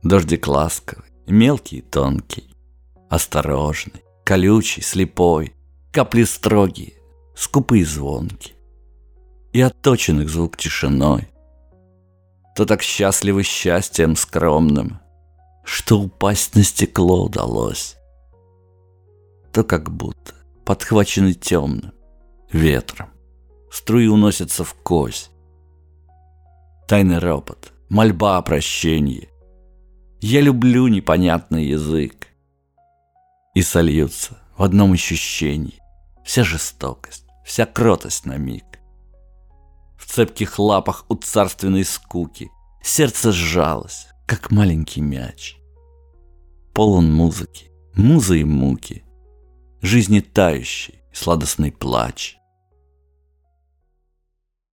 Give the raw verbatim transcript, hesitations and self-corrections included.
Дождик ласковый, мелкий и тонкий, осторожный, колючий, слепой, капли строгие, скупые звонки, и отточен их звук тишиной. То так счастливы счастьем скромным, что упасть на стекло удалось, то как будто подхвачены темным ветром, струи уносятся в кость. Тайный ропот, мольба о прощении. Я люблю непонятный язык. И сольются в одном ощущении вся жестокость, вся кротость на миг. В цепких лапах у царственной скуки сердце сжалось, как маленький мяч. Полон музыки, музы и муки, жизни тающий, сладостный плач.